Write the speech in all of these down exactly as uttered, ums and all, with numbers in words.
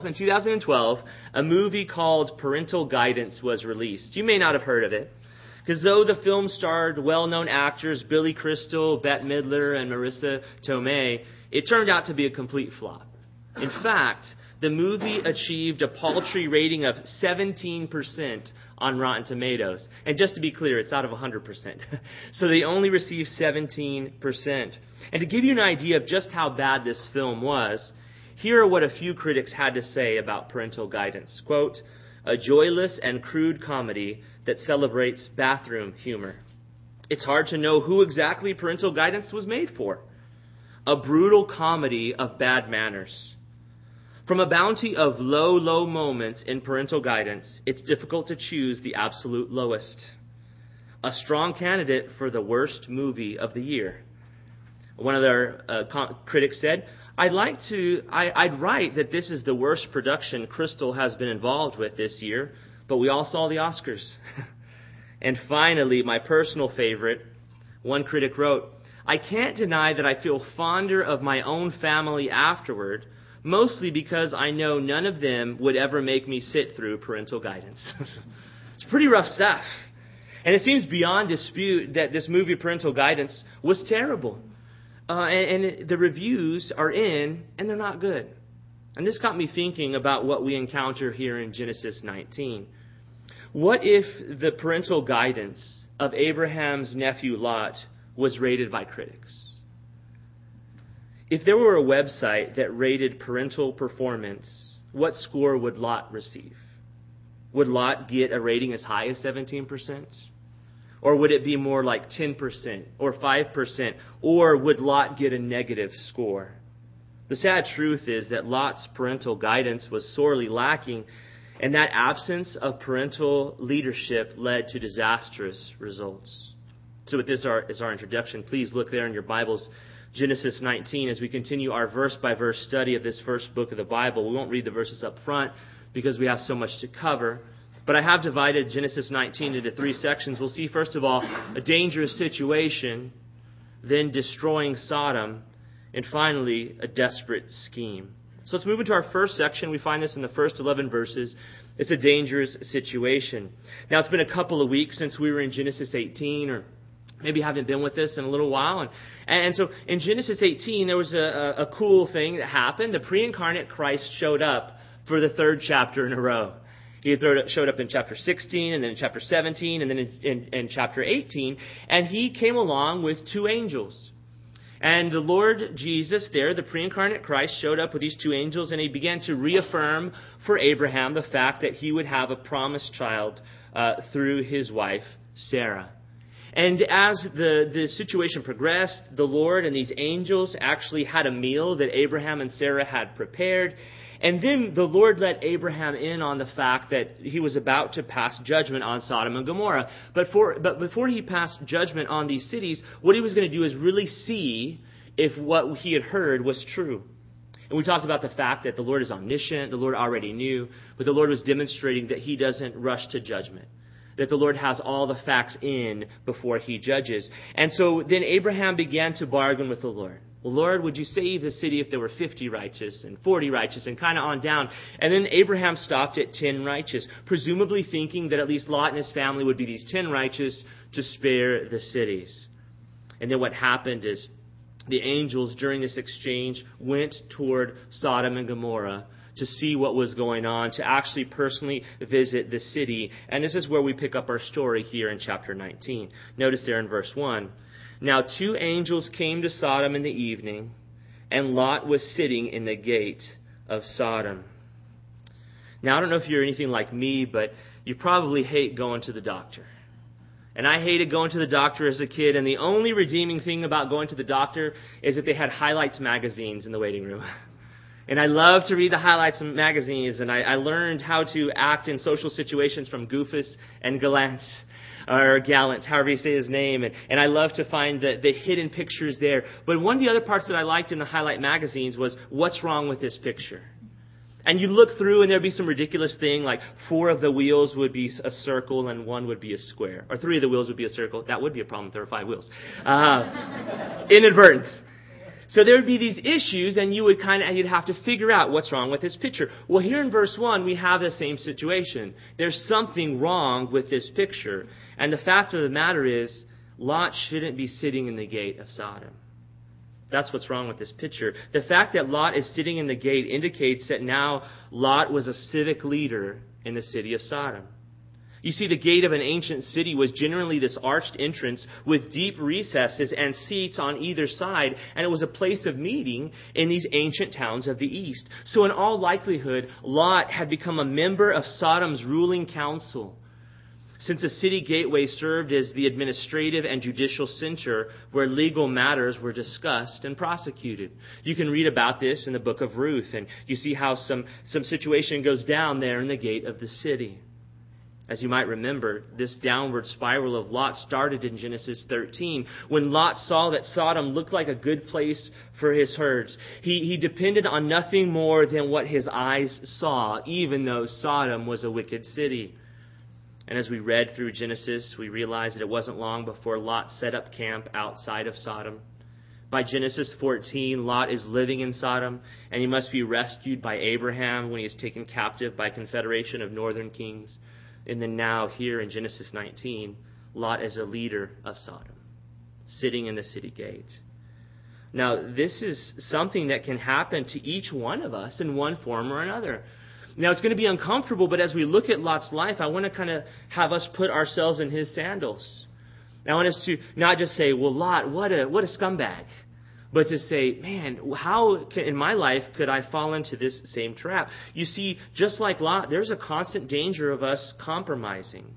In two thousand twelve, a movie called Parental Guidance was released. You may not have heard of it, because though the film starred well-known actors Billy Crystal, Bette Midler, and Marissa Tomei, it turned out to be a complete flop. In fact, the movie achieved a paltry rating of seventeen percent on Rotten Tomatoes. And just to be clear, it's out of one hundred percent. So they only received seventeen percent. And to give you an idea of just how bad this film was, here are what a few critics had to say about Parental Guidance. Quote, "A joyless and crude comedy that celebrates bathroom humor. It's hard to know who exactly Parental Guidance was made for. A brutal comedy of bad manners. From a bounty of low, low moments in Parental Guidance, it's difficult to choose the absolute lowest. A strong candidate for the worst movie of the year." One of their uh, com- critics said, I'd like to, I, I'd write that this is the worst production Crystal has been involved with this year, but we all saw the Oscars. And finally, my personal favorite, one critic wrote, "I can't deny that I feel fonder of my own family afterward, mostly because I know none of them would ever make me sit through Parental Guidance." It's pretty rough stuff. And it seems beyond dispute that this movie, Parental Guidance, was terrible. Uh, and, and the reviews are in, and they're not good. And this got me thinking about what we encounter here in Genesis nineteen. What if the parental guidance of Abraham's nephew Lot was rated by critics? If there were a website that rated parental performance, what score would Lot receive? Would Lot get a rating as high as seventeen percent? Or would it be more like ten percent or five percent? Or would Lot get a negative score? The sad truth is that Lot's parental guidance was sorely lacking, and that absence of parental leadership led to disastrous results. So with this as our introduction, please look there in your Bibles, Genesis nineteen, as we continue our verse-by-verse study of this first book of the Bible. We won't read the verses up front because we have so much to cover. But I have divided Genesis nineteen into three sections. We'll see, first of all, a dangerous situation, then destroying Sodom, and finally, a desperate scheme. So let's move into our first section. We find this in the first eleven verses. It's a dangerous situation. Now, it's been a couple of weeks since we were in Genesis eighteen, or maybe haven't been with us in a little while. And, and so in Genesis eighteen, there was a, a, a cool thing that happened. The pre-incarnate Christ showed up for the third chapter in a row. He showed up in chapter sixteen, and then in chapter seventeen, and then in, in, in chapter eighteen. And he came along with two angels. And the Lord Jesus there, the pre-incarnate Christ, showed up with these two angels, and he began to reaffirm for Abraham the fact that he would have a promised child uh, through his wife, Sarah. And as the, the situation progressed, the Lord and these angels actually had a meal that Abraham and Sarah had prepared. And then the Lord let Abraham in on the fact that he was about to pass judgment on Sodom and Gomorrah. But, for, but before he passed judgment on these cities, what he was going to do is really see if what he had heard was true. And we talked about the fact that the Lord is omniscient, the Lord already knew, but the Lord was demonstrating that he doesn't rush to judgment, that the Lord has all the facts in before he judges. And so then Abraham began to bargain with the Lord. Well, Lord, would you save the city if there were fifty righteous and forty righteous and kind of on down? And then Abraham stopped at ten righteous, presumably thinking that at least Lot and his family would be these ten righteous to spare the cities. And then what happened is the angels during this exchange went toward Sodom and Gomorrah to see what was going on, to actually personally visit the city. And this is where we pick up our story here in chapter nineteen. Notice there in verse one. Now two angels came to Sodom in the evening, and Lot was sitting in the gate of Sodom. Now, I don't know if you're anything like me, but you probably hate going to the doctor. And I hated going to the doctor as a kid, and the only redeeming thing about going to the doctor is that they had highlights magazines in the waiting room. And I loved to read the highlights magazines, and I, I learned how to act in social situations from Goofus and Gallant. Or Gallant, however you say his name. And, and I love to find the, the hidden pictures there. But one of the other parts that I liked in the highlight magazines was, what's wrong with this picture? And you look through and there'd be some ridiculous thing like four of the wheels would be a circle and one would be a square. Or three of the wheels would be a circle. That would be a problem if there were five wheels. Uh, inadvertence. So there would be these issues, and you would kind of, you'd have to figure out what's wrong with this picture. Well, here in verse one, we have the same situation. There's something wrong with this picture. And the fact of the matter is, Lot shouldn't be sitting in the gate of Sodom. That's what's wrong with this picture. The fact that Lot is sitting in the gate indicates that now Lot was a civic leader in the city of Sodom. You see, the gate of an ancient city was generally this arched entrance with deep recesses and seats on either side, and it was a place of meeting in these ancient towns of the east. So in all likelihood, Lot had become a member of Sodom's ruling council, since the city gateway served as the administrative and judicial center where legal matters were discussed and prosecuted. You can read about this in the book of Ruth, and you see how some, some situation goes down there in the gate of the city. As you might remember, this downward spiral of Lot started in Genesis thirteen, when Lot saw that Sodom looked like a good place for his herds. He, he depended on nothing more than what his eyes saw, even though Sodom was a wicked city. And as we read through Genesis, we realize that it wasn't long before Lot set up camp outside of Sodom. By Genesis fourteen, Lot is living in Sodom, and he must be rescued by Abraham when he is taken captive by a confederation of northern kings. And then now here in Genesis nineteen, Lot is a leader of Sodom, sitting in the city gate. Now, this is something that can happen to each one of us in one form or another. Now, it's going to be uncomfortable, but as we look at Lot's life, I want to kind of have us put ourselves in his sandals. I want us to not just say, well, Lot, what a what a scumbag, but to say, man, how can, in my life could I fall into this same trap? You see, just like Lot, there's a constant danger of us compromising,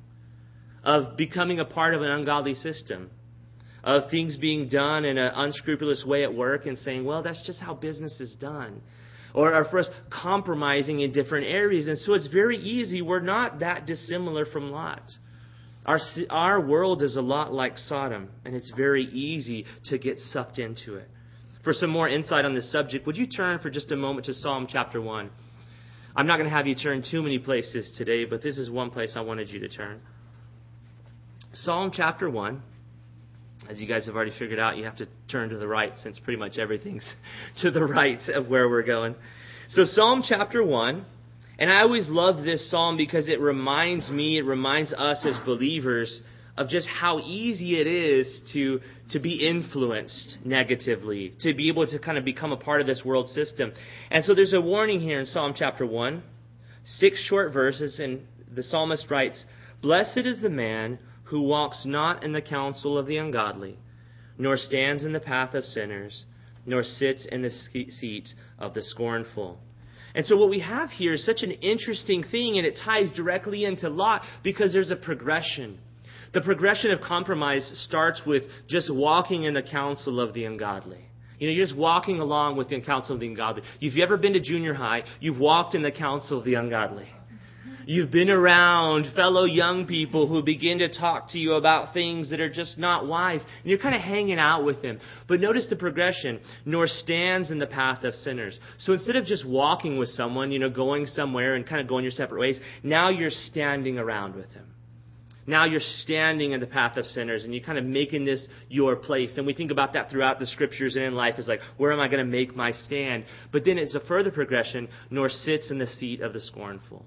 of becoming a part of an ungodly system, of things being done in an unscrupulous way at work and saying, well, that's just how business is done. Or, or for us compromising in different areas. And so it's very easy. We're not that dissimilar from Lot. Our, our world is a lot like Sodom, and it's very easy to get sucked into it. For some more insight on this subject, would you turn for just a moment to Psalm chapter one? I'm not going to have you turn too many places today, but this is one place I wanted you to turn. Psalm chapter one. As you guys have already figured out, you have to turn to the right, since pretty much everything's to the right of where we're going. So Psalm chapter one, and I always love this psalm because it reminds me, it reminds us as believers of just how easy it is to, to be influenced negatively, to be able to kind of become a part of this world system. And so there's a warning here in Psalm chapter one, six short verses, and the psalmist writes, "Blessed is the man who walks not in the counsel of the ungodly, nor stands in the path of sinners, nor sits in the seat of the scornful." And so what we have here is such an interesting thing, and it ties directly into Lot because there's a progression. The progression of compromise starts with just walking in the counsel of the ungodly. You know, you're just walking along with the counsel of the ungodly. If you've ever been to junior high, you've walked in the counsel of the ungodly. You've been around fellow young people who begin to talk to you about things that are just not wise. And you're kind of hanging out with them. But notice the progression. Nor stands in the path of sinners. So instead of just walking with someone, you know, going somewhere and kind of going your separate ways, now you're standing around with them. Now you're standing in the path of sinners, and you're kind of making this your place. And we think about that throughout the scriptures and in life. Is like, where am I going to make my stand? But then it's a further progression. Nor sits in the seat of the scornful.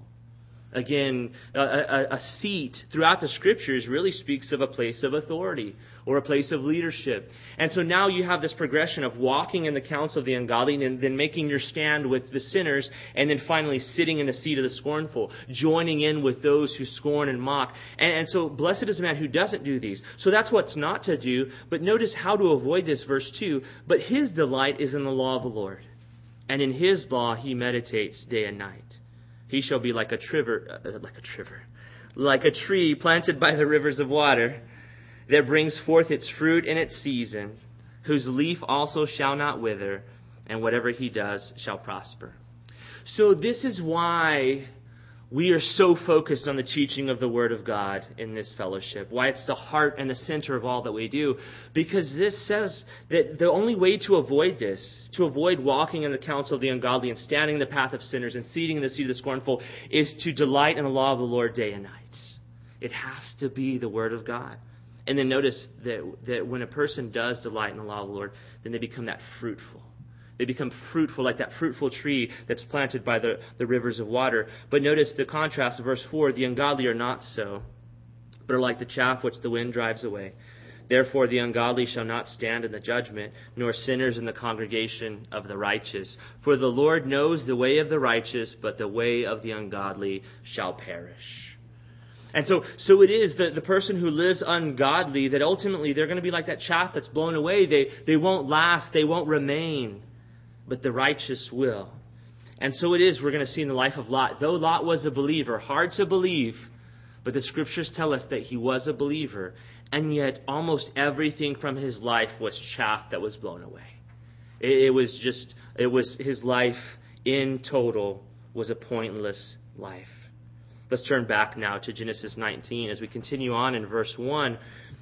Again, a, a, a seat throughout the scriptures really speaks of a place of authority or a place of leadership. And so now you have this progression of walking in the counsel of the ungodly and then making your stand with the sinners, and then finally sitting in the seat of the scornful, joining in with those who scorn and mock. And, and so blessed is the man who doesn't do these. So that's what's not to do. But notice how to avoid this, verse two. But his delight is in the law of the Lord, and in his law he meditates day and night. He shall be like a triver, uh, like a triver, like a tree planted by the rivers of water, that brings forth its fruit in its season, whose leaf also shall not wither, and whatever he does shall prosper. So this is why we are so focused on the teaching of the Word of God in this fellowship, why it's the heart and the center of all that we do, because this says that the only way to avoid this, to avoid walking in the counsel of the ungodly and standing in the path of sinners and seating in the seat of the scornful, is to delight in the law of the Lord day and night. It has to be the Word of God. And then notice that, that when a person does delight in the law of the Lord, then they become that fruitful. They become fruitful like that fruitful tree that's planted by the, the rivers of water. But notice the contrast of verse four, the ungodly are not so, but are like the chaff which the wind drives away. Therefore the ungodly shall not stand in the judgment, nor sinners in the congregation of the righteous. For the Lord knows the way of the righteous, but the way of the ungodly shall perish. And so, so it is that the person who lives ungodly, that ultimately they're going to be like that chaff that's blown away. They, they won't last. They won't remain. But the righteous will. And so it is we're going to see in the life of Lot. Though Lot was a believer, hard to believe, but the scriptures tell us that he was a believer. And yet almost everything from his life was chaff that was blown away. It, it was just, it was his life in total was a pointless life. Let's turn back now to Genesis nineteen. As we continue on in verse one,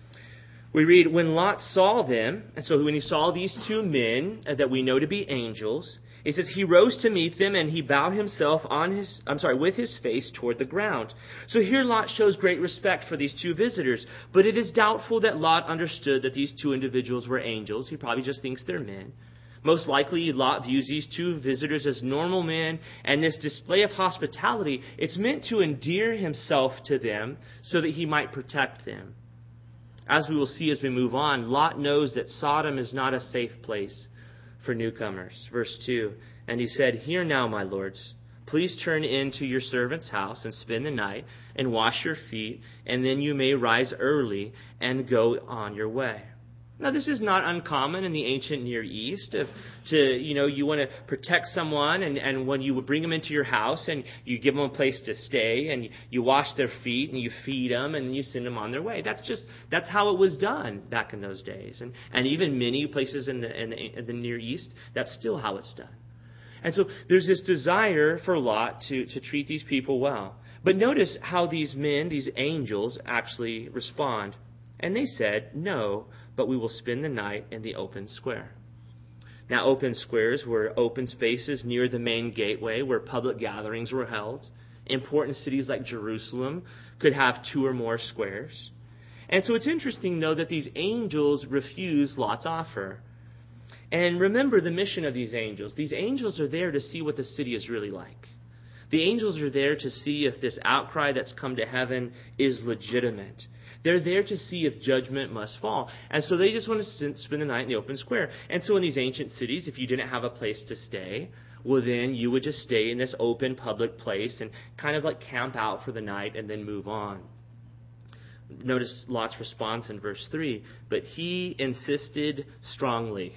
we read, when Lot saw them, and so when he saw these two men that we know to be angels, it says, he rose to meet them and he bowed himself on his, I'm sorry, with his face toward the ground. So here Lot shows great respect for these two visitors, but it is doubtful that Lot understood that these two individuals were angels. He probably just thinks they're men. Most likely, Lot views these two visitors as normal men, and this display of hospitality, it's meant to endear himself to them so that he might protect them. As we will see as we move on, Lot knows that Sodom is not a safe place for newcomers. Verse two, and he said, hear now, my lords, please turn into your servant's house and spend the night and wash your feet, and then you may rise early and go on your way. Now, this is not uncommon in the ancient Near East. If to you know you want to protect someone, and, and when you would bring them into your house and you give them a place to stay, and you, you wash their feet and you feed them and you send them on their way. That's just that's how it was done back in those days, and and even many places in the in the, in the Near East, that's still how it's done. And so there's this desire for Lot to to treat these people well. But notice how these men, these angels, actually respond. And they said, no, but we will spend the night in the open square. Now, open squares were open spaces near the main gateway where public gatherings were held. Important cities like Jerusalem could have two or more squares. And so it's interesting, though, that these angels refuse Lot's offer. And remember the mission of these angels. These angels are there to see what the city is really like. The angels are there to see if this outcry that's come to heaven is legitimate. They're there to see if judgment must fall. And so they just want to spend the night in the open square. And so in these ancient cities, if you didn't have a place to stay, well, then you would just stay in this open public place and kind of like camp out for the night and then move on. Notice Lot's response in verse three. But he insisted strongly.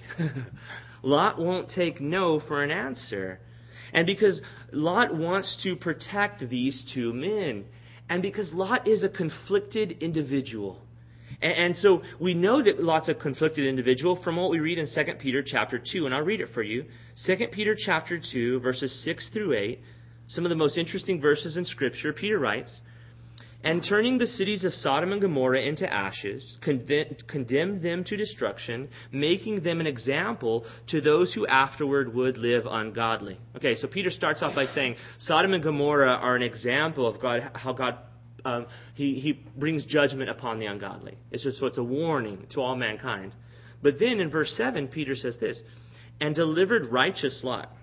Lot won't take no for an answer. And because Lot wants to protect these two men. And because Lot is a conflicted individual. And, and so we know that Lot's a conflicted individual from what we read in Second Peter chapter two. And I'll read it for you. Second Peter chapter two, verses six through eight. Some of the most interesting verses in Scripture. Peter writes, and turning the cities of Sodom and Gomorrah into ashes, condemned them to destruction, making them an example to those who afterward would live ungodly. Okay, so Peter starts off by saying Sodom and Gomorrah are an example of God, how God um, he, he brings judgment upon the ungodly. It's just, so it's a warning to all mankind. But then in verse seven, Peter says this, and delivered righteous Lot.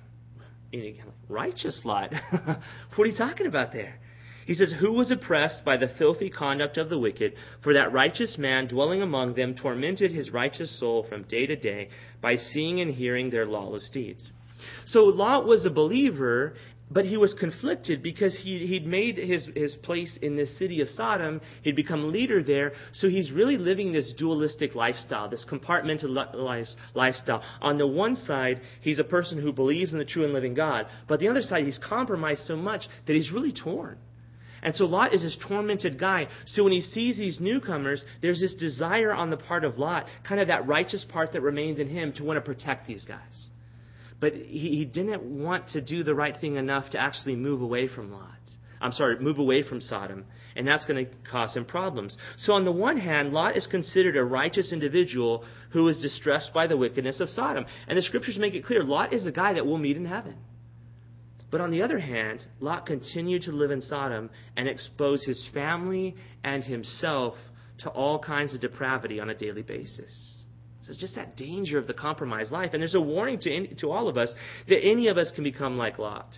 Righteous Lot? What are you talking about there? He says, who was oppressed by the filthy conduct of the wicked, for that righteous man dwelling among them tormented his righteous soul from day to day by seeing and hearing their lawless deeds. So Lot was a believer, but he was conflicted because he, he'd made his, his place in this city of Sodom. He'd become leader there. So he's really living this dualistic lifestyle, this compartmentalized lifestyle. On the one side, he's a person who believes in the true and living God. But the other side, he's compromised so much that he's really torn. And so Lot is this tormented guy. So when he sees these newcomers, there's this desire on the part of Lot, kind of that righteous part that remains in him to want to protect these guys. But he, he didn't want to do the right thing enough to actually move away from Lot. I'm sorry, move away from Sodom. And that's going to cause him problems. So on the one hand, Lot is considered a righteous individual who is distressed by the wickedness of Sodom. And the scriptures make it clear, Lot is a guy that we'll meet in heaven. But on the other hand, Lot continued to live in Sodom and expose his family and himself to all kinds of depravity on a daily basis. So it's just that danger of the compromised life. And there's a warning to any, to all of us that any of us can become like Lot.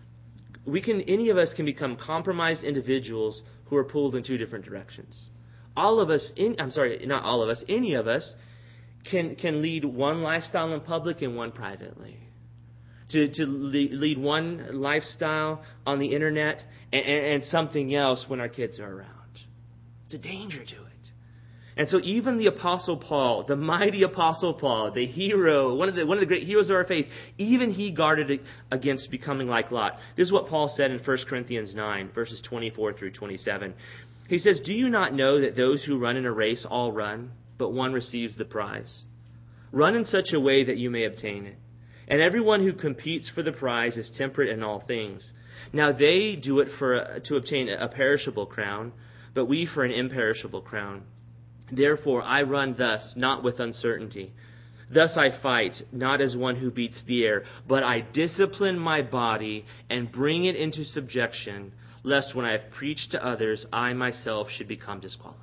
We can, any of us can become compromised individuals who are pulled in two different directions. All of us, in, I'm sorry, not all of us, any of us can can lead one lifestyle in public and one privately. To to lead one lifestyle on the internet and, and something else when our kids are around. It's a danger to it. And so even the Apostle Paul, the mighty Apostle Paul, the hero, one of the one of the great heroes of our faith, even he guarded against becoming like Lot. This is what Paul said in First Corinthians nine, verses twenty-four through twenty-seven. He says, "Do you not know that those who run in a race all run, but one receives the prize? Run in such a way that you may obtain it. And everyone who competes for the prize is temperate in all things. Now they do it for to obtain a perishable crown, but we for an imperishable crown. Therefore I run thus, not with uncertainty. Thus I fight, not as one who beats the air, but I discipline my body and bring it into subjection, lest when I have preached to others, I myself should become disqualified."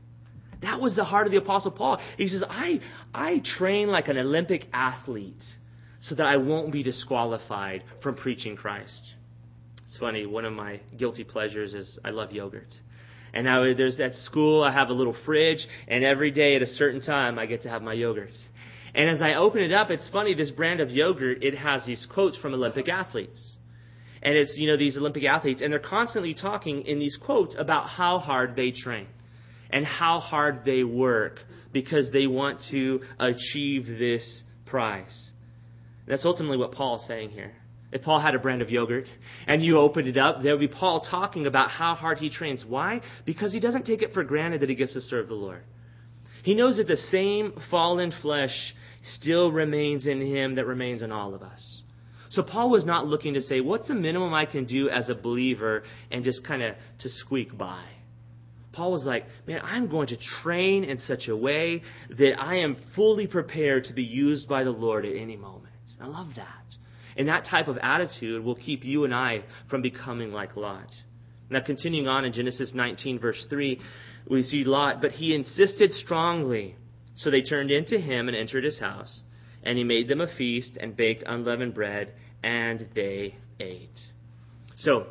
That was the heart of the Apostle Paul. He says, I, I train like an Olympic athlete so that I won't be disqualified from preaching Christ. It's funny, one of my guilty pleasures is I love yogurt. And now there's at school, I have a little fridge, and every day at a certain time, I get to have my yogurt. And as I open it up, it's funny, this brand of yogurt, it has these quotes from Olympic athletes. And it's, you know, these Olympic athletes, and they're constantly talking in these quotes about how hard they train and how hard they work because they want to achieve this prize. That's ultimately what Paul's saying here. If Paul had a brand of yogurt and you opened it up, there would be Paul talking about how hard he trains. Why? Because he doesn't take it for granted that he gets to serve the Lord. He knows that the same fallen flesh still remains in him that remains in all of us. So Paul was not looking to say, what's the minimum I can do as a believer and just kind of to squeak by? Paul was like, man, I'm going to train in such a way that I am fully prepared to be used by the Lord at any moment. I love that. And that type of attitude will keep you and I from becoming like Lot. Now, continuing on in Genesis nineteen, verse three, we see Lot, but he insisted strongly. So they turned in to him and entered his house. And he made them a feast and baked unleavened bread, and they ate. So,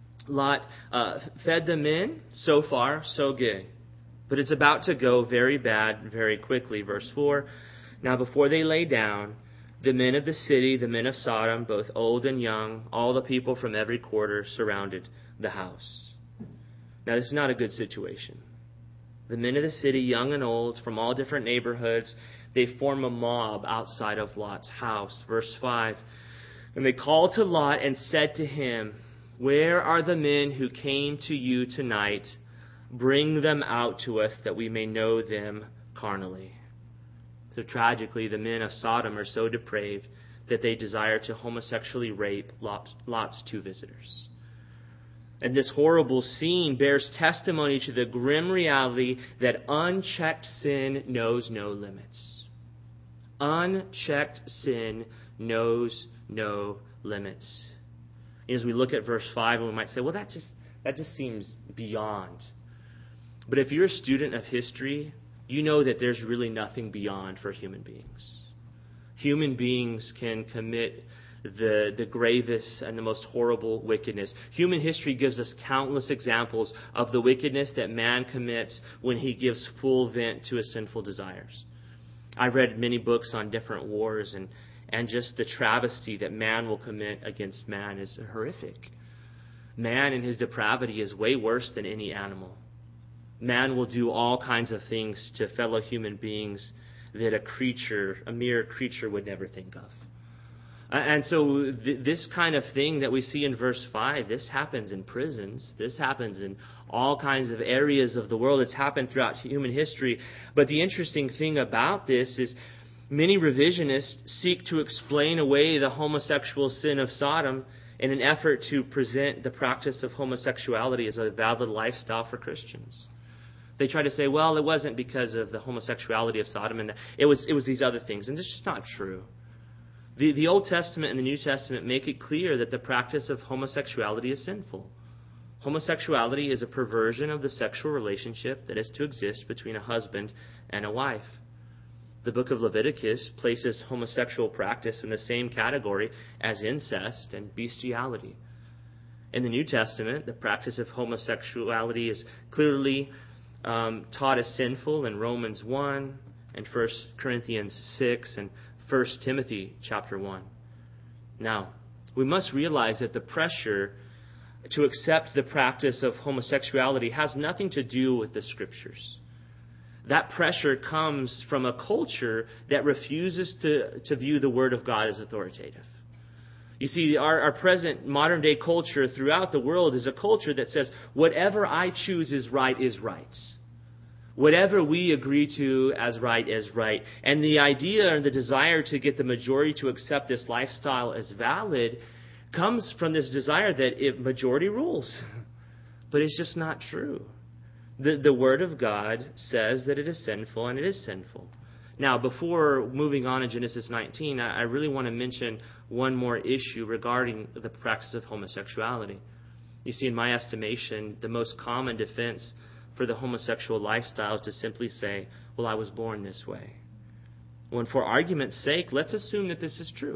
Lot uh, fed them in. So far, so good. But it's about to go very bad very quickly. Verse four, now before they lay down, the men of the city, the men of Sodom, both old and young, all the people from every quarter surrounded the house. Now, this is not a good situation. The men of the city, young and old, from all different neighborhoods, they form a mob outside of Lot's house. Verse five, and they called to Lot and said to him, "Where are the men who came to you tonight? Bring them out to us that we may know them carnally." So tragically, the men of Sodom are so depraved that they desire to homosexually rape Lot's two visitors. And this horrible scene bears testimony to the grim reality that unchecked sin knows no limits. Unchecked sin knows no limits. As we look at verse five, we might say, well, that just that just seems beyond. But if you're a student of history, you know that there's really nothing beyond for human beings. Human beings can commit the, the gravest and the most horrible wickedness. Human history gives us countless examples of the wickedness that man commits when he gives full vent to his sinful desires. I've read many books on different wars, and, and just the travesty that man will commit against man is horrific. Man in his depravity is way worse than any animal. Man will do all kinds of things to fellow human beings that a creature, a mere creature, would never think of. And so th- this kind of thing that we see in verse five, this happens in prisons. This happens in all kinds of areas of the world. It's happened throughout human history. But the interesting thing about this is many revisionists seek to explain away the homosexual sin of Sodom in an effort to present the practice of homosexuality as a valid lifestyle for Christians. They try to say, well, it wasn't because of the homosexuality of Sodom, and it was it was these other things. And it's just not true. The, the Old Testament and the New Testament make it clear that the practice of homosexuality is sinful. Homosexuality is a perversion of the sexual relationship that is to exist between a husband and a wife. The book of Leviticus places homosexual practice in the same category as incest and bestiality. In the New Testament, the practice of homosexuality is clearly um, taught as sinful in Romans one and First Corinthians six and First Timothy chapter one. Now, we must realize that the pressure to accept the practice of homosexuality has nothing to do with the Scriptures. That pressure comes from a culture that refuses to, to view the Word of God as authoritative. You see, our, our present modern day culture throughout the world is a culture that says, whatever I choose is right is right. Whatever we agree to as right is right. And the idea and the desire to get the majority to accept this lifestyle as valid comes from this desire that it majority rules. But it's just not true. The, the Word of God says that it is sinful, and it is sinful. Now, before moving on in Genesis nineteen, I, I really want to mention one more issue regarding the practice of homosexuality. You see, in my estimation, the most common defense for the homosexual lifestyle is to simply say, well, I was born this way. Well, and for argument's sake, let's assume that this is true.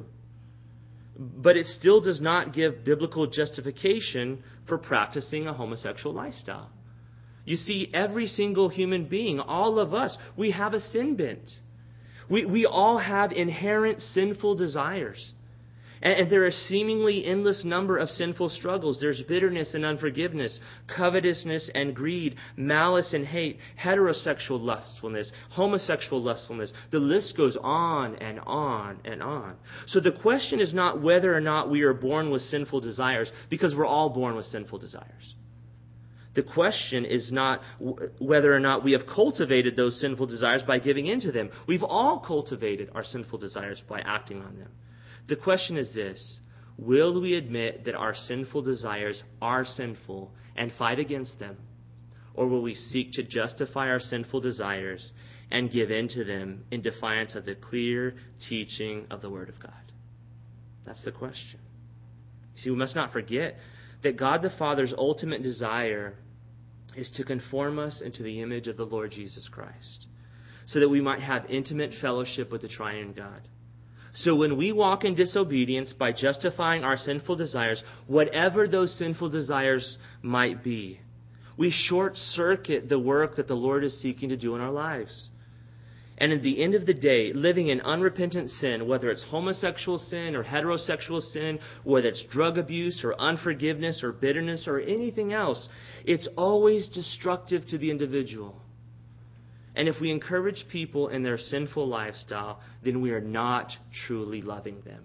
But it still does not give biblical justification for practicing a homosexual lifestyle. You see, every single human being, all of us, we have a sin bent. We, we all have inherent sinful desires. And, and there are a seemingly endless number of sinful struggles. There's bitterness and unforgiveness, covetousness and greed, malice and hate, heterosexual lustfulness, homosexual lustfulness. The list goes on and on and on. So the question is not whether or not we are born with sinful desires, because we're all born with sinful desires. The question is not w- whether or not we have cultivated those sinful desires by giving in to them. We've all cultivated our sinful desires by acting on them. The question is this: will we admit that our sinful desires are sinful and fight against them? Or will we seek to justify our sinful desires and give in to them in defiance of the clear teaching of the Word of God? That's the question. You see, we must not forget that God the Father's ultimate desire is to conform us into the image of the Lord Jesus Christ, so that we might have intimate fellowship with the triune God. So when we walk in disobedience by justifying our sinful desires, whatever those sinful desires might be, we short-circuit the work that the Lord is seeking to do in our lives. And at the end of the day, living in unrepentant sin, whether it's homosexual sin or heterosexual sin, whether it's drug abuse or unforgiveness or bitterness or anything else, it's always destructive to the individual. And if we encourage people in their sinful lifestyle, then we are not truly loving them.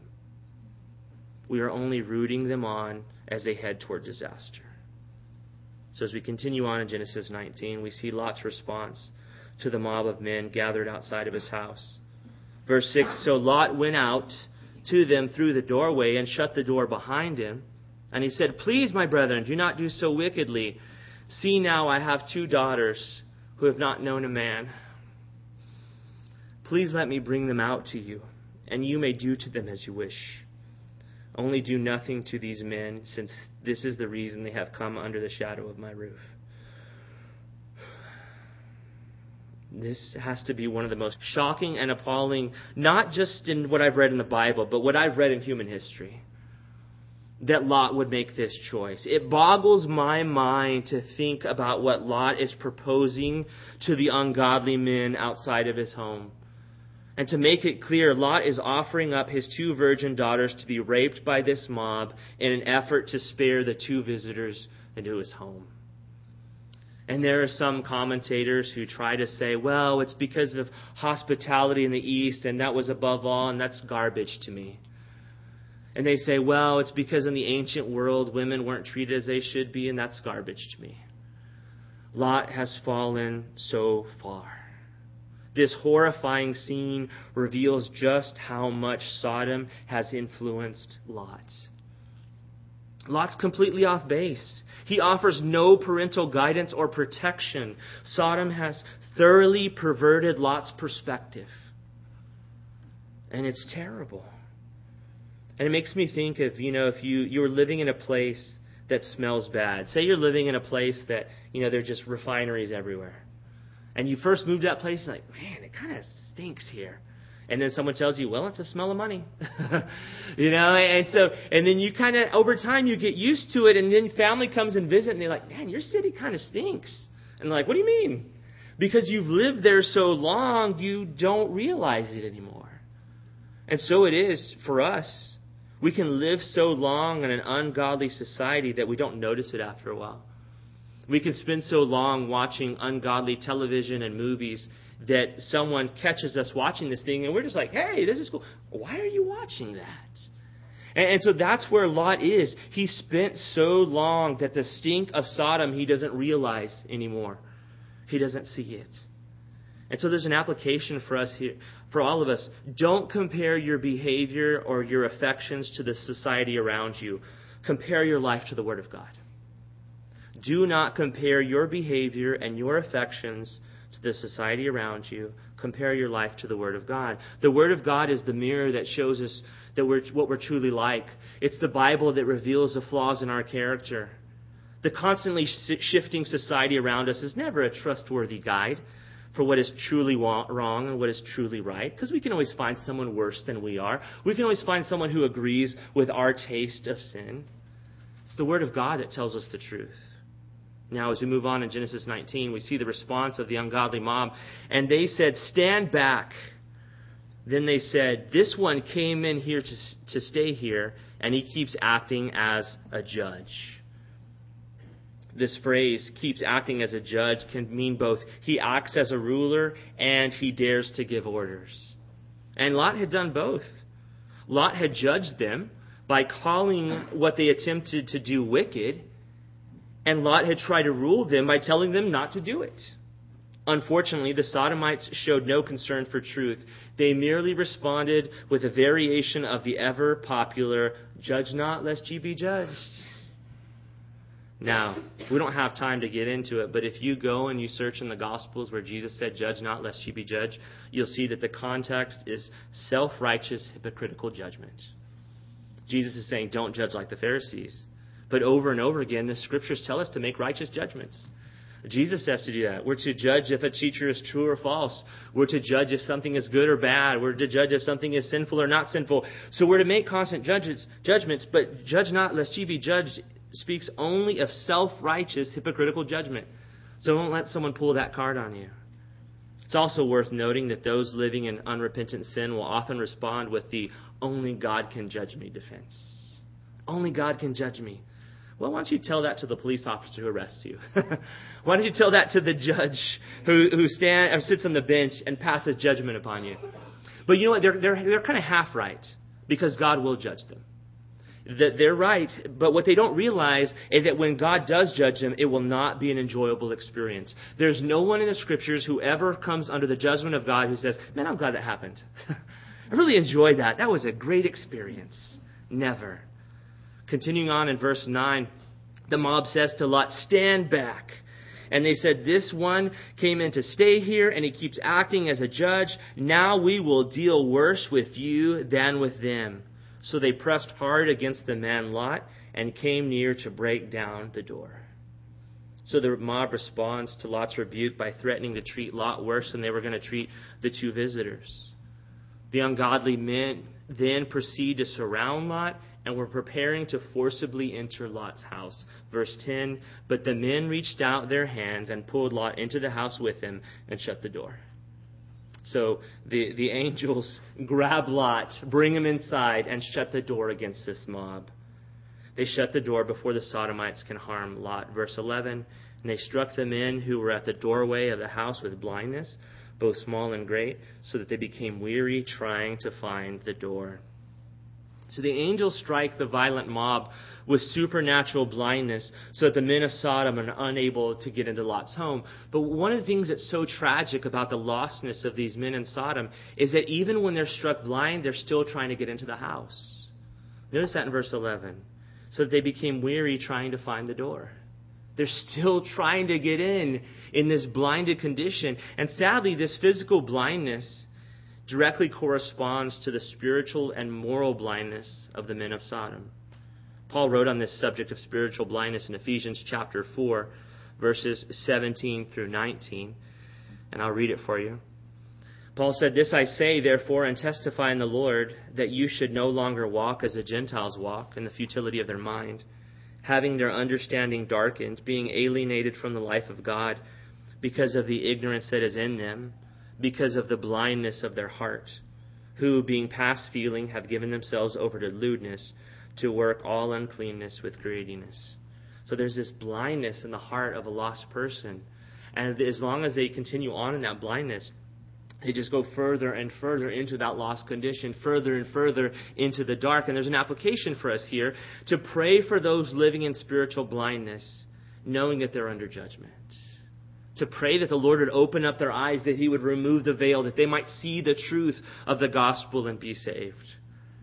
We are only rooting them on as they head toward disaster. So as we continue on in Genesis nineteen, we see Lot's response to the mob of men gathered outside of his house. Verse six, so Lot went out to them through the doorway and shut the door behind him. And he said, please, my brethren, do not do so wickedly. See now, I have two daughters who have not known a man. Please let me bring them out to you, and you may do to them as you wish. Only do nothing to these men, since this is the reason they have come under the shadow of my roof. This has to be one of the most shocking and appalling, not just in what I've read in the Bible, but what I've read in human history, that Lot would make this choice. It boggles my mind to think about what Lot is proposing to the ungodly men outside of his home. And to make it clear, Lot is offering up his two virgin daughters to be raped by this mob in an effort to spare the two visitors into his home. And there are some commentators who try to say, well, it's because of hospitality in the East, and that was above all, and that's garbage to me. And they say, well, it's because in the ancient world, women weren't treated as they should be, and that's garbage to me. Lot has fallen so far. This horrifying scene reveals just how much Sodom has influenced Lot. Lot's completely off base. He offers no parental guidance or protection. Sodom has thoroughly perverted Lot's perspective. And it's terrible. And it makes me think of, you know, if you, you were living in a place that smells bad. Say you're living in a place that, you know, there are just refineries everywhere. And you first moved to that place and like, man, it kind of stinks here. And then someone tells you, well, it's a smell of money. you know, and so, and then you kind of, over time, you get used to it. And then family comes and visit and they're like, man, your city kind of stinks. And they're like, what do you mean? Because you've lived there so long, you don't realize it anymore. And so it is for us. We can live so long in an ungodly society that we don't notice it after a while. We can spend so long watching ungodly television and movies that someone catches us watching this thing and we're just like, hey, this is cool. Why are you watching that? And, and so that's where Lot is. He spent so long that the stink of Sodom he doesn't realize anymore. He doesn't see it. And so there's an application for us here, for all of us. Don't compare your behavior or your affections to the society around you. Compare your life to the Word of God. Do not compare your behavior and your affections to the society around you. Compare your life to the Word of God. The Word of God is the mirror that shows us that we're what we're truly like. It's the Bible that reveals the flaws in our character. The constantly shifting society around us is never a trustworthy guide for what is truly wrong and what is truly right, because we can always find someone worse than we are. We can always find someone who agrees with our taste of sin. It's the Word of God that tells us the truth. Now, as we move on in Genesis nineteen, we see the response of the ungodly mob, and they said, stand back. Then they said, this one came in here to, to stay here, and he keeps acting as a judge. This phrase, keeps acting as a judge, can mean both he acts as a ruler and he dares to give orders. And Lot had done both. Lot had judged them by calling what they attempted to do wicked, and Lot had tried to rule them by telling them not to do it. Unfortunately, the Sodomites showed no concern for truth. They merely responded with a variation of the ever popular, judge not lest ye be judged. Now, we don't have time to get into it, but if you go and you search in the Gospels where Jesus said, judge not lest ye be judged, you'll see that the context is self-righteous, hypocritical judgment. Jesus is saying, don't judge like the Pharisees. But over and over again, the Scriptures tell us to make righteous judgments. Jesus says to do that. We're to judge if a teacher is true or false. We're to judge if something is good or bad. We're to judge if something is sinful or not sinful. So we're to make constant judges, judgments, but judge not lest ye be judged speaks only of self-righteous, hypocritical judgment. So don't let someone pull that card on you. It's also worth noting that those living in unrepentant sin will often respond with the only God can judge me defense. Only God can judge me. Well, why don't you tell that to the police officer who arrests you? Why don't you tell that to the judge who, who stand, or sits on the bench and passes judgment upon you? But you know what? They're, they're, they're kind of half right, because God will judge them. That they're right, but what they don't realize is that when God does judge them, it will not be an enjoyable experience. There's no one in the Scriptures who ever comes under the judgment of God who says, man, I'm glad that happened. I really enjoyed that. That was a great experience. Never. Continuing on in verse nine, the mob says to Lot, stand back. And they said, this one came in to stay here, and he keeps acting as a judge. Now we will deal worse with you than with them. So they pressed hard against the man Lot and came near to break down the door. So the mob responds to Lot's rebuke by threatening to treat Lot worse than they were going to treat the two visitors. The ungodly men then proceed to surround Lot and were preparing to forcibly enter Lot's house. Verse ten, but the men reached out their hands and pulled Lot into the house with them and shut the door. So the, the angels grab Lot, bring him inside, and shut the door against this mob. They shut the door before the Sodomites can harm Lot. Verse eleven, and they struck the men who were at the doorway of the house with blindness, both small and great, so that they became weary trying to find the door. So the angels strike the violent mob with supernatural blindness so that the men of Sodom are unable to get into Lot's home. But one of the things that's so tragic about the lostness of these men in Sodom is that even when they're struck blind, they're still trying to get into the house. Notice that in verse eleven. So that they became weary trying to find the door. They're still trying to get in in this blinded condition. And sadly, this physical blindness directly corresponds to the spiritual and moral blindness of the men of Sodom. Paul wrote on this subject of spiritual blindness in Ephesians chapter four, verses seventeen through nineteen. And I'll read it for you. Paul said, "This I say, therefore, and testify in the Lord, that you should no longer walk as the Gentiles walk, in the futility of their mind, having their understanding darkened, being alienated from the life of God, because of the ignorance that is in them, because of the blindness of their heart, who, being past feeling, have given themselves over to lewdness, to work all uncleanness with greediness." So there's this blindness in the heart of a lost person. And as long as they continue on in that blindness, they just go further and further into that lost condition, further and further into the dark. And there's an application for us here to pray for those living in spiritual blindness, knowing that they're under judgment. To pray that the Lord would open up their eyes, that He would remove the veil, that they might see the truth of the gospel and be saved.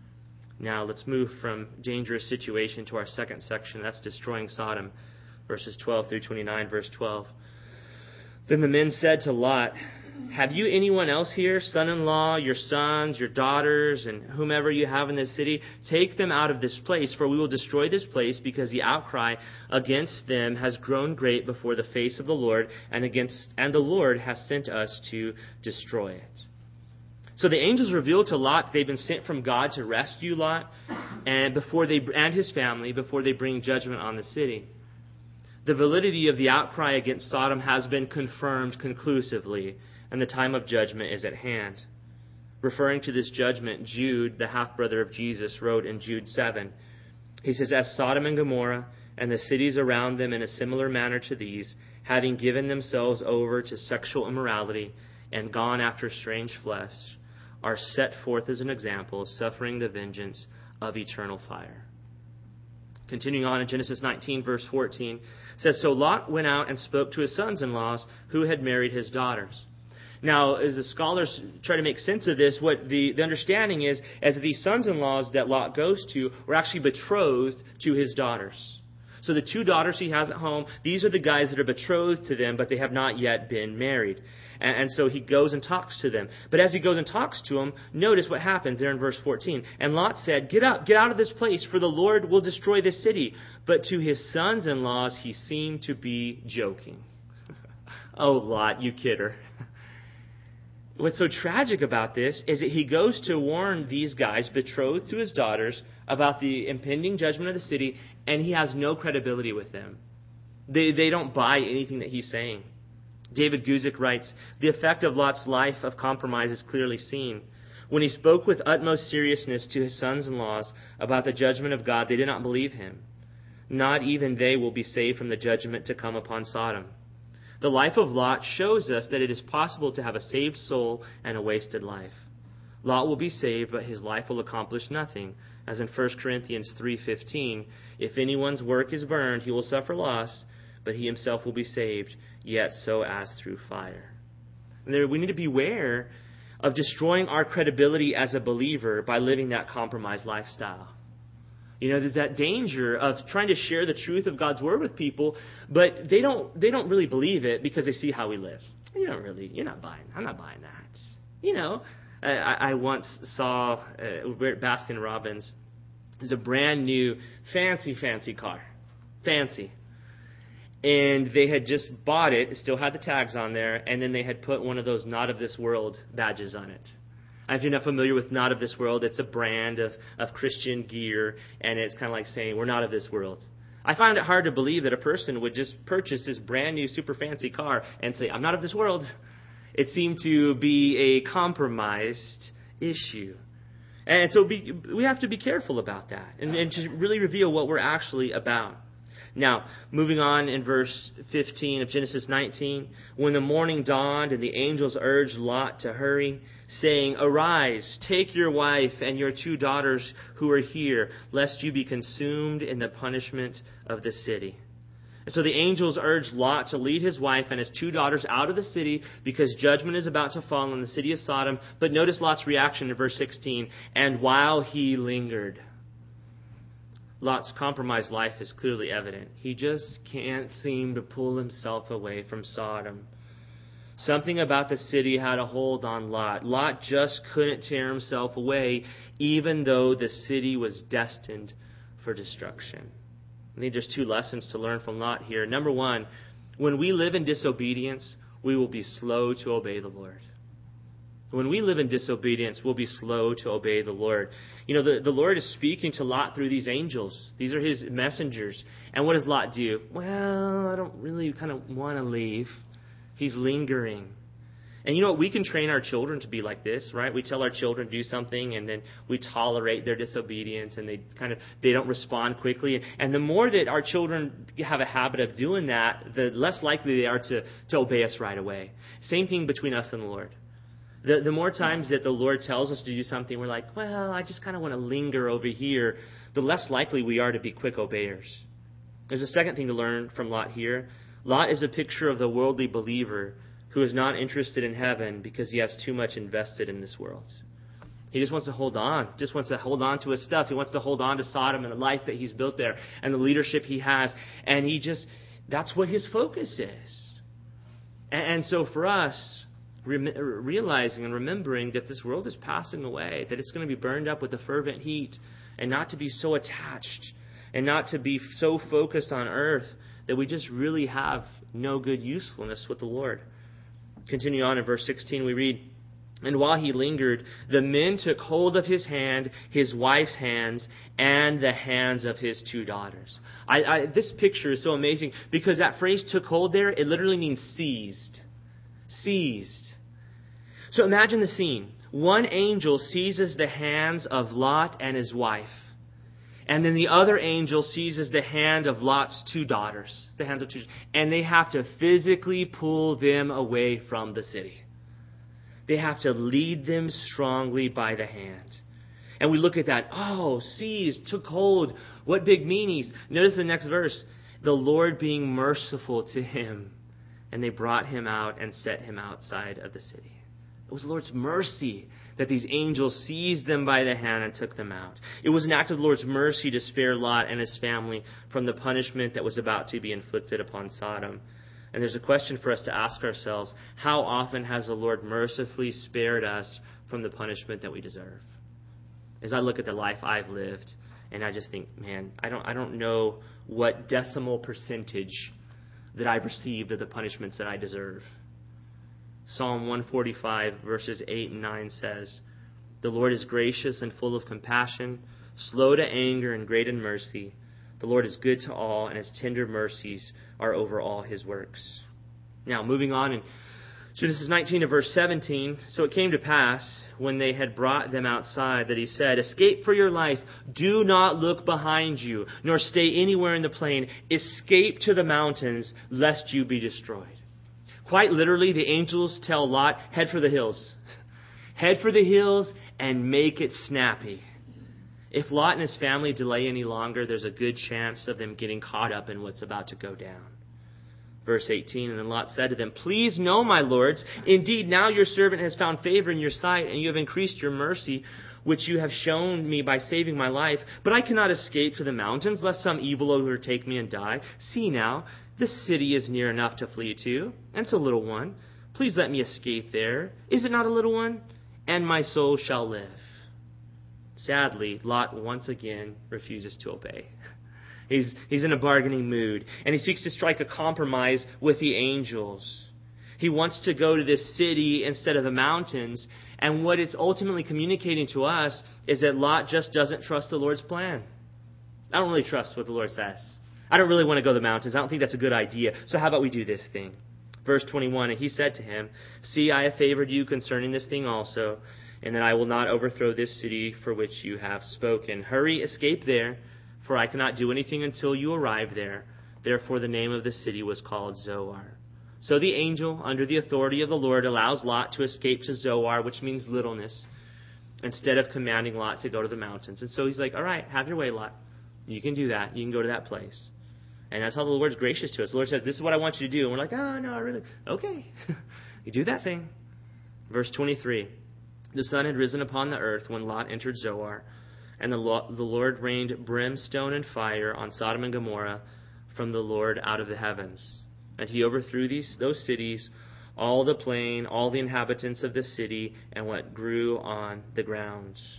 Now let's move from dangerous situation to our second section. That's destroying Sodom, verses twelve through twenty-nine, verse twelve. Then the men said to Lot, "Have you anyone else here, son-in-law, your sons, your daughters, and whomever you have in this city? Take them out of this place, for we will destroy this place, because the outcry against them has grown great before the face of the Lord, and against and the Lord has sent us to destroy it." So the angels revealed to Lot that they've been sent from God to rescue Lot and before they and his family before they bring judgment on the city. The validity of the outcry against Sodom has been confirmed conclusively, and the time of judgment is at hand. Referring to this judgment, Jude, the half-brother of Jesus, wrote in Jude seven. He says, "As Sodom and Gomorrah and the cities around them in a similar manner to these, having given themselves over to sexual immorality and gone after strange flesh, are set forth as an example, suffering the vengeance of eternal fire." Continuing on in Genesis nineteen, verse fourteen, it says, "So Lot went out and spoke to his sons-in-laws who had married his daughters." Now, as the scholars try to make sense of this, what the, the understanding is, is that these sons-in-laws that Lot goes to were actually betrothed to his daughters. So the two daughters he has at home, these are the guys that are betrothed to them, but they have not yet been married. And, and so he goes and talks to them. But as he goes and talks to them, notice what happens there in verse fourteen. "And Lot said, 'Get up, get out of this place, for the Lord will destroy this city.' But to his sons-in-laws he seemed to be joking." Oh, Lot, you kidder. What's so tragic about this is that he goes to warn these guys, betrothed to his daughters, about the impending judgment of the city, and he has no credibility with them. They, they don't buy anything that he's saying. David Guzik writes, "The effect of Lot's life of compromise is clearly seen. When he spoke with utmost seriousness to his sons-in-laws about the judgment of God, they did not believe him. Not even they will be saved from the judgment to come upon Sodom. The life of Lot shows us that it is possible to have a saved soul and a wasted life. Lot will be saved, but his life will accomplish nothing. As in First Corinthians three fifteen, if anyone's work is burned, he will suffer loss, but he himself will be saved, yet so as through fire." And there, we need to beware of destroying our credibility as a believer by living that compromised lifestyle. You know, there's that danger of trying to share the truth of God's word with people, but they don't they don't really believe it because they see how we live. You don't really, you're not buying, I'm not buying that. You know, I, I once saw uh, we're at Baskin Robbins. There's a brand new, fancy, fancy car. Fancy. And they had just bought it, it still had the tags on there, and then they had put one of those not of this world badges on it. If you're not familiar with Not of This World, it's a brand of, of Christian gear, and it's kind of like saying, we're not of this world. I find it hard to believe that a person would just purchase this brand new super fancy car and say, I'm not of this world. It seemed to be a compromised issue. And so be, we have to be careful about that and, and to really reveal what we're actually about. Now, moving on in verse fifteen of Genesis nineteen, when the morning dawned and the angels urged Lot to hurry, saying, Arise, take your wife and your two daughters who are here, lest you be consumed in the punishment of the city. And so the angels urged Lot to lead his wife and his two daughters out of the city because judgment is about to fall on the city of Sodom. But notice Lot's reaction in verse sixteen, and while he lingered. Lot's compromised life is clearly evident. He just can't seem to pull himself away from Sodom. Something about the city had a hold on Lot. Lot just couldn't tear himself away, even though the city was destined for destruction. I think there's two lessons to learn from Lot here. Number one, when we live in disobedience, we will be slow to obey the Lord. When we live in disobedience, we'll be slow to obey the Lord. You know, the, the Lord is speaking to Lot through these angels. These are his messengers. And what does Lot do? Well, I don't really kind of want to leave. He's lingering. And you know what? We can train our children to be like this, right? We tell our children to do something, and then we tolerate their disobedience, and they kind of they don't respond quickly. And the more that our children have a habit of doing that, the less likely they are to, to obey us right away. Same thing between us and the Lord. The, the more times that the Lord tells us to do something, we're like, well, I just kind of want to linger over here, the less likely we are to be quick obeyers. There's a second thing to learn from Lot here. Lot is a picture of the worldly believer who is not interested in heaven because he has too much invested in this world. He just wants to hold on, just wants to hold on to his stuff. He wants to hold on to Sodom and the life that he's built there and the leadership he has. And he just, that's what his focus is. And, and so for us, realizing and remembering that this world is passing away, that it's going to be burned up with a fervent heat, and not to be so attached and not to be so focused on earth that we just really have no good usefulness with the Lord. Continue on in verse sixteen, we read, "And while he lingered, the men took hold of his hand, his wife's hands, and the hands of his two daughters." I, I, this picture is so amazing because that phrase "took hold" there, it literally means seized. Seized. So imagine the scene. One angel seizes the hands of Lot and his wife. And then the other angel seizes the hand of Lot's two daughters. The hands of two. And they have to physically pull them away from the city. They have to lead them strongly by the hand. And we look at that. Oh, seized, took hold. What big meanings. Notice the next verse. The Lord being merciful to him. And they brought him out and set him outside of the city. It was the Lord's mercy that these angels seized them by the hand and took them out. It was an act of the Lord's mercy to spare Lot and his family from the punishment that was about to be inflicted upon Sodom. And there's a question for us to ask ourselves. How often has the Lord mercifully spared us from the punishment that we deserve? As I look at the life I've lived, and I just think, man, I don't, I don't know what decimal percentage that I've received of the punishments that I deserve. Psalm one forty-five verses eight and nine says, "The Lord is gracious and full of compassion, slow to anger and great in mercy. The Lord is good to all, and his tender mercies are over all his works." Now, moving on in Genesis nineteen to verse seventeen, "So it came to pass, when they had brought them outside, that he said, 'Escape for your life. Do not look behind you, nor stay anywhere in the plain. Escape to the mountains, lest you be destroyed.'" Quite literally, the angels tell Lot, head for the hills. Head for the hills and make it snappy. If Lot and his family delay any longer, there's a good chance of them getting caught up in what's about to go down. Verse eighteen, "And then Lot said to them, 'Please know, my lords, indeed now your servant has found favor in your sight, and you have increased your mercy, which you have shown me by saving my life. But I cannot escape to the mountains, lest some evil overtake me and die. See now, the city is near enough to flee to, and it's a little one. Please let me escape there. Is it not a little one? And my soul shall live.'" Sadly, Lot once again refuses to obey. He's, he's in a bargaining mood, and he seeks to strike a compromise with the angels. He wants to go to this city instead of the mountains, and what it's ultimately communicating to us is that Lot just doesn't trust the Lord's plan. I don't really trust what the Lord says. I don't really want to go to the mountains. I don't think that's a good idea. So how about we do this thing? Verse twenty-one, "And he said to him, 'See, I have favored you concerning this thing also, and that I will not overthrow this city for which you have spoken. Hurry, escape there, for I cannot do anything until you arrive there.' Therefore the name of the city was called Zoar." So the angel, under the authority of the Lord, allows Lot to escape to Zoar, which means littleness, instead of commanding Lot to go to the mountains. And so he's like, all right, have your way, Lot. You can do that. You can go to that place. And that's how the Lord's gracious to us. The Lord says, this is what I want you to do. And we're like, oh, no, really? Okay. You do that thing. Verse twenty-three. "The sun had risen upon the earth when Lot entered Zoar, and the Lord rained brimstone and fire on Sodom and Gomorrah from the Lord out of the heavens. And he overthrew these those cities, all the plain, all the inhabitants of the city, and what grew on the ground."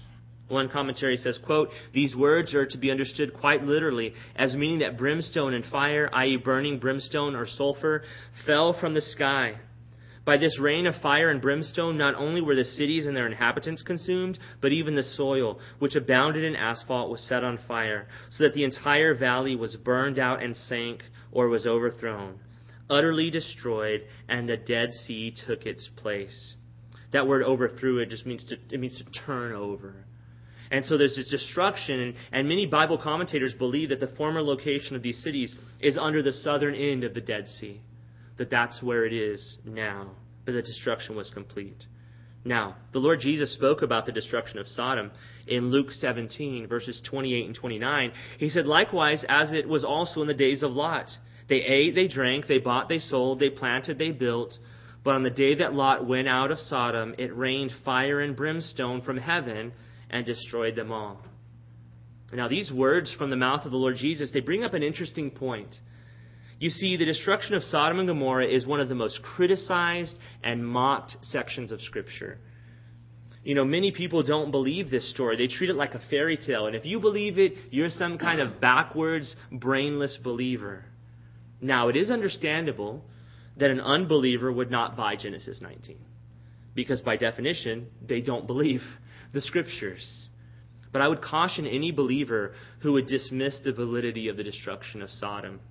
One commentary says, quote, "These words are to be understood quite literally as meaning that brimstone and fire, that is burning brimstone or sulfur, fell from the sky. By this rain of fire and brimstone, not only were the cities and their inhabitants consumed, but even the soil, which abounded in asphalt, was set on fire, so that the entire valley was burned out and sank, or was overthrown, utterly destroyed, and the Dead Sea took its place." That word "overthrew" it just means to it means to turn over. And so there's this destruction, and, and many Bible commentators believe that the former location of these cities is under the southern end of the Dead Sea, that that's where it is now, but the destruction was complete. Now, the Lord Jesus spoke about the destruction of Sodom in Luke seventeen, verses twenty-eight and twenty-nine. He said, "Likewise, as it was also in the days of Lot. They ate, they drank, they bought, they sold, they planted, they built. But on the day that Lot went out of Sodom, it rained fire and brimstone from heaven and destroyed them all." Now, these words from the mouth of the Lord Jesus, they bring up an interesting point. You see, the destruction of Sodom and Gomorrah is one of the most criticized and mocked sections of Scripture. You know, many people don't believe this story. They treat it like a fairy tale. And if you believe it, you're some kind of backwards, brainless believer. Now, it is understandable that an unbeliever would not buy Genesis nineteen, because by definition, they don't believe the Scriptures. But I would caution any believer who would dismiss the validity of the destruction of Sodom.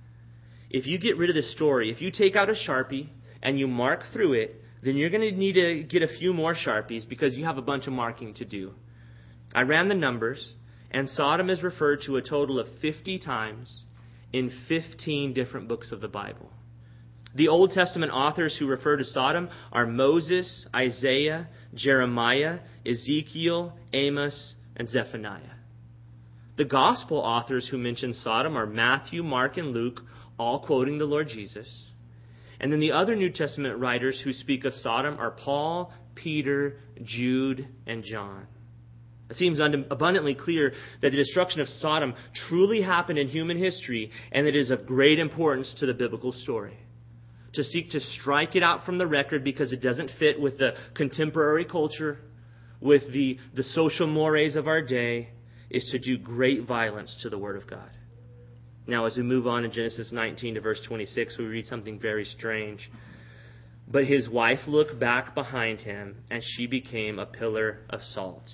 If you get rid of this story, if you take out a Sharpie and you mark through it, then you're going to need to get a few more Sharpies because you have a bunch of marking to do. I ran the numbers, and Sodom is referred to a total of fifty times in fifteen different books of the Bible. The Old Testament authors who refer to Sodom are Moses, Isaiah, Jeremiah, Ezekiel, Amos, and Zephaniah. The Gospel authors who mention Sodom are Matthew, Mark, and Luke, all quoting the Lord Jesus. And then the other New Testament writers who speak of Sodom are Paul, Peter, Jude, and John. It seems abundantly clear that the destruction of Sodom truly happened in human history, and that it is of great importance to the biblical story. To seek to strike it out from the record because it doesn't fit with the contemporary culture, with the, the social mores of our day, is to do great violence to the Word of God. Now, as we move on in Genesis nineteen to verse twenty-six, we read something very strange. "But his wife looked back behind him, and she became a pillar of salt."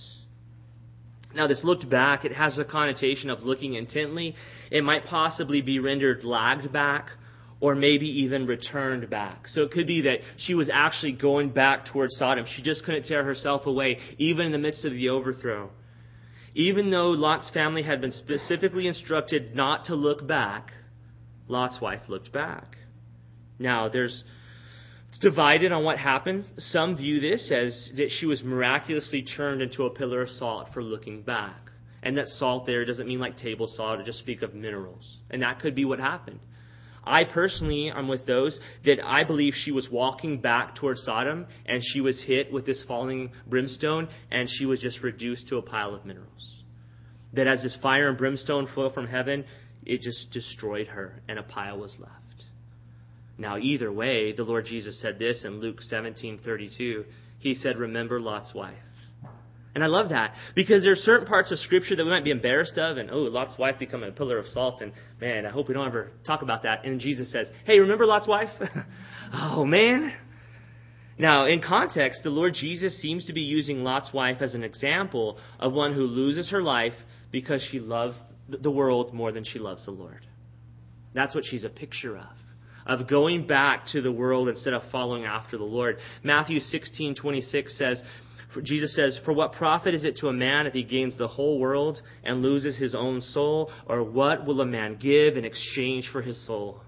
Now, this "looked back," it has a connotation of looking intently. It might possibly be rendered "lagged back," or maybe even "returned back." So it could be that she was actually going back towards Sodom. She just couldn't tear herself away, even in the midst of the overthrow. Even though Lot's family had been specifically instructed not to look back, Lot's wife looked back. Now, there's it's divided on what happened. Some view this as that she was miraculously turned into a pillar of salt for looking back. And that salt there doesn't mean like table salt, or just speak of minerals. And that could be what happened. I personally am with those that I believe she was walking back towards Sodom, and she was hit with this falling brimstone, and she was just reduced to a pile of minerals. That as this fire and brimstone fell from heaven, it just destroyed her, and a pile was left. Now, either way, the Lord Jesus said this in Luke seventeen thirty-two. He said, "Remember Lot's wife." And I love that, because there are certain parts of Scripture that we might be embarrassed of, and, oh, Lot's wife becoming a pillar of salt, and, man, I hope we don't ever talk about that. And Jesus says, hey, remember Lot's wife? Oh, man. Now, in context, the Lord Jesus seems to be using Lot's wife as an example of one who loses her life because she loves the world more than she loves the Lord. That's what she's a picture of, of going back to the world instead of following after the Lord. Matthew sixteen twenty-six says, Jesus says, "For what profit is it to a man if he gains the whole world and loses his own soul? Or what will a man give in exchange for his soul?"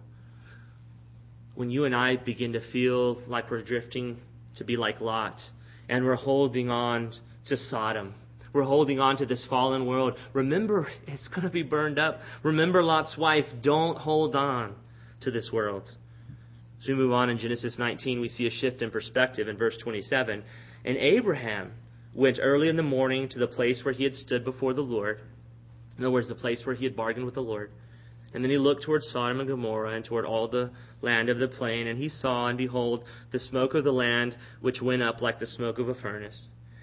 When you and I begin to feel like we're drifting to be like Lot, and we're holding on to Sodom, we're holding on to this fallen world, remember, it's going to be burned up. Remember Lot's wife. Don't hold on to this world. As we move on in Genesis nineteen, we see a shift in perspective in verse twenty-seven. "And Abraham went early in the morning to the place where he had stood before the Lord." In other words, the place where he had bargained with the Lord. "And then he looked toward Sodom and Gomorrah and toward all the land of the plain. And he saw, and behold, the smoke of the land which went up like the smoke of a furnace.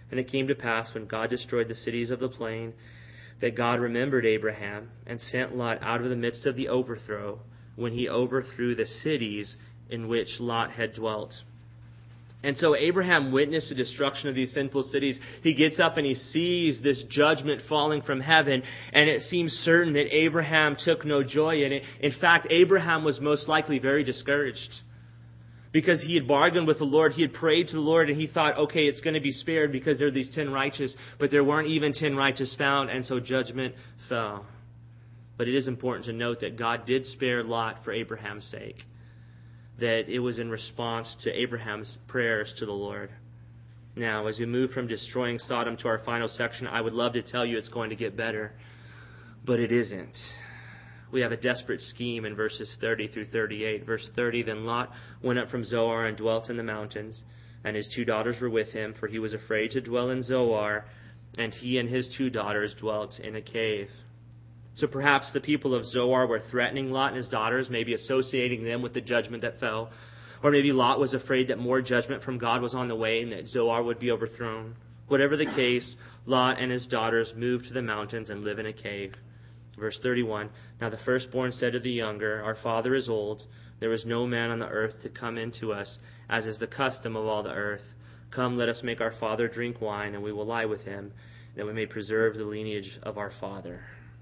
And it came to pass, when God destroyed the cities of the plain, that God remembered Abraham and sent Lot out of the midst of the overthrow, when he overthrew the cities in which Lot had dwelt. And so Abraham witnessed the destruction of these sinful cities. He gets up and he sees this judgment falling from heaven, and it seems certain that Abraham took no joy in it. In fact, Abraham was most likely very discouraged, because he had bargained with the Lord. He had prayed to the Lord, and he thought, okay, it's going to be spared because there are these ten righteous, but there weren't even ten righteous found, and so judgment fell. But it is important to note that God did spare Lot for Abraham's sake, that it was in response to Abraham's prayers to the Lord. Now, as we move from destroying Sodom to our final section, I would love to tell you it's going to get better, but it isn't. We have a desperate scheme in verses thirty through thirty-eight. Verse thirty, then Lot went up from Zoar and dwelt in the mountains, and his two daughters were with him, for he was afraid to dwell in Zoar, and he and his two daughters dwelt in a cave. So perhaps the people of Zoar were threatening Lot and his daughters, maybe associating them with the judgment that fell. Or maybe Lot was afraid that more judgment from God was on the way and that Zoar would be overthrown. Whatever the case, Lot and his daughters moved to the mountains and live in a cave. Verse thirty-one, now the firstborn said to the younger, our father is old. There is no man on the earth to come in to us, as is the custom of all the earth. Come, let us make our father drink wine, and we will lie with him, that we may preserve the lineage of our father.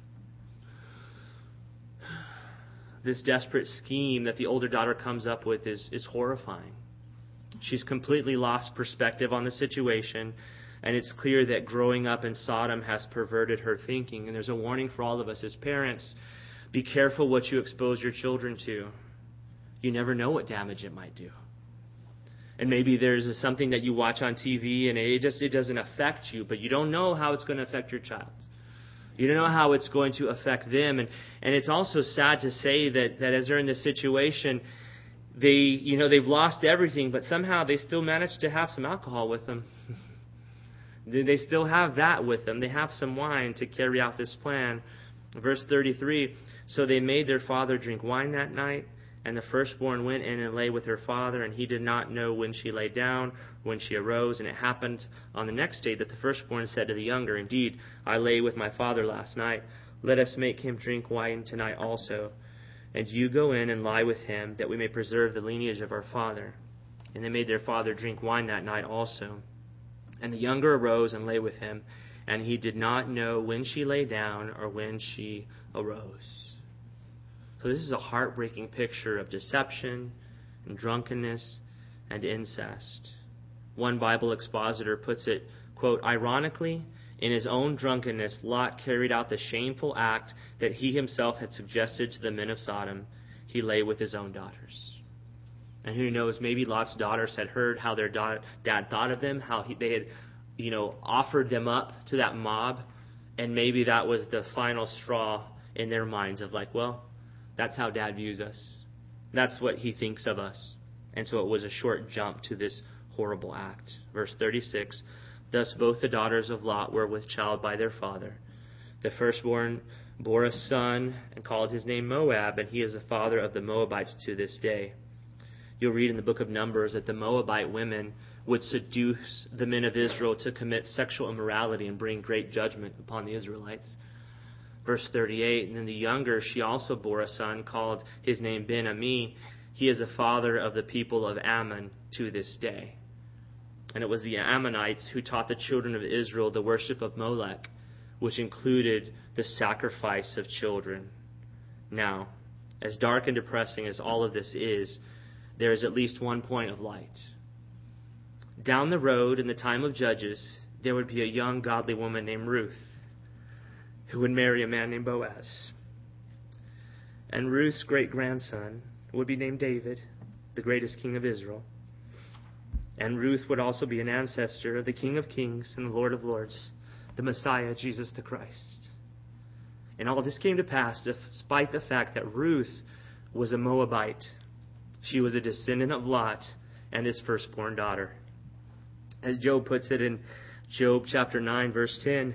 This desperate scheme that the older daughter comes up with is, is horrifying. She's completely lost perspective on the situation, and it's clear that growing up in Sodom has perverted her thinking. And there's a warning for all of us as parents. Be careful what you expose your children to. You never know what damage it might do. And maybe there's a, something that you watch on T V and it just it doesn't affect you, but you don't know how it's going to affect your child. You don't know how it's going to affect them. And, and it's also sad to say that, that as they're in this situation, they, you know, they've lost everything, but somehow they still manage to have some alcohol with them. They still have that with them. They have some wine to carry out this plan. Verse thirty-three, so they made their father drink wine that night, and the firstborn went in and lay with her father, and he did not know when she lay down, when she arose. And it happened on the next day that the firstborn said to the younger, indeed, I lay with my father last night. Let us make him drink wine tonight also. And you go in and lie with him, that we may preserve the lineage of our father. And they made their father drink wine that night also. And the younger arose and lay with him, and he did not know when she lay down or when she arose. So this is a heartbreaking picture of deception and drunkenness and incest. One Bible expositor puts it, quote, ironically, in his own drunkenness, Lot carried out the shameful act that he himself had suggested to the men of Sodom. He lay with his own daughters. And who knows, maybe Lot's daughters had heard how their da- dad thought of them, how he, they had, you know, offered them up to that mob. And maybe that was the final straw in their minds of like, well, that's how dad views us. That's what he thinks of us. And so it was a short jump to this horrible act. Verse thirty-six, thus both the daughters of Lot were with child by their father. The firstborn bore a son and called his name Moab, and he is the father of the Moabites to this day. You'll read in the book of Numbers that the Moabite women would seduce the men of Israel to commit sexual immorality and bring great judgment upon the Israelites. Verse thirty-eight, and then the younger, she also bore a son, called his name Ben-Ami. He is the father of the people of Ammon to this day. And it was the Ammonites who taught the children of Israel the worship of Molech, which included the sacrifice of children. Now, as dark and depressing as all of this is, there is at least one point of light. Down the road in the time of Judges, there would be a young godly woman named Ruth who would marry a man named Boaz. And Ruth's great-grandson would be named David, the greatest king of Israel. And Ruth would also be an ancestor of the King of Kings and the Lord of Lords, the Messiah, Jesus the Christ. And all this came to pass despite the fact that Ruth was a Moabite. She was a descendant of Lot and his firstborn daughter. As Job puts it in Job chapter nine, verse ten,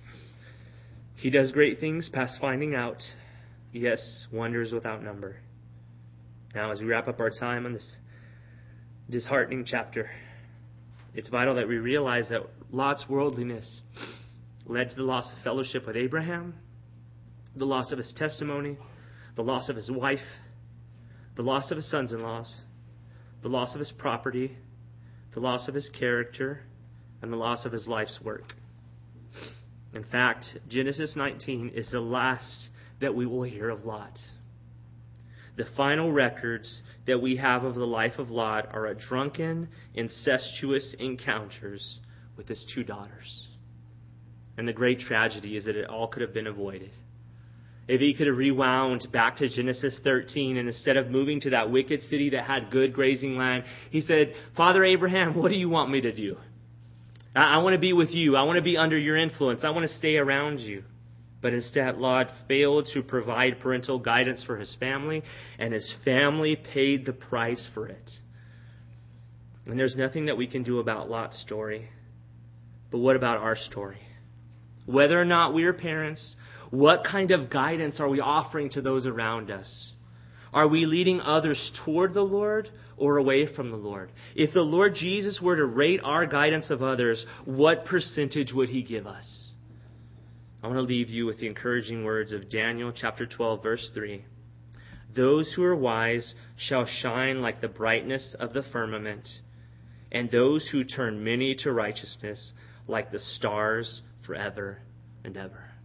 he does great things past finding out, yes, wonders without number. Now, as we wrap up our time on this disheartening chapter, it's vital that we realize that Lot's worldliness led to the loss of fellowship with Abraham, the loss of his testimony, the loss of his wife, the loss of his sons-in-laws, the loss of his property, the loss of his character, and the loss of his life's work. In fact, Genesis nineteen is the last that we will hear of Lot. The final records that we have of the life of Lot are a drunken, incestuous encounters with his two daughters. And the great tragedy is that it all could have been avoided. If he could have rewound back to Genesis thirteen, and instead of moving to that wicked city that had good grazing land, he said, Father Abraham, what do you want me to do? I, I want to be with you. I want to be under your influence. I want to stay around you. But instead, Lot failed to provide parental guidance for his family, and his family paid the price for it. And there's nothing that we can do about Lot's story. But what about our story? Whether or not we are parents, what kind of guidance are we offering to those around us? Are we leading others toward the Lord or away from the Lord? If the Lord Jesus were to rate our guidance of others, what percentage would he give us? I want to leave you with the encouraging words of Daniel chapter twelve, verse three. Those who are wise shall shine like the brightness of the firmament, and those who turn many to righteousness like the stars forever and ever.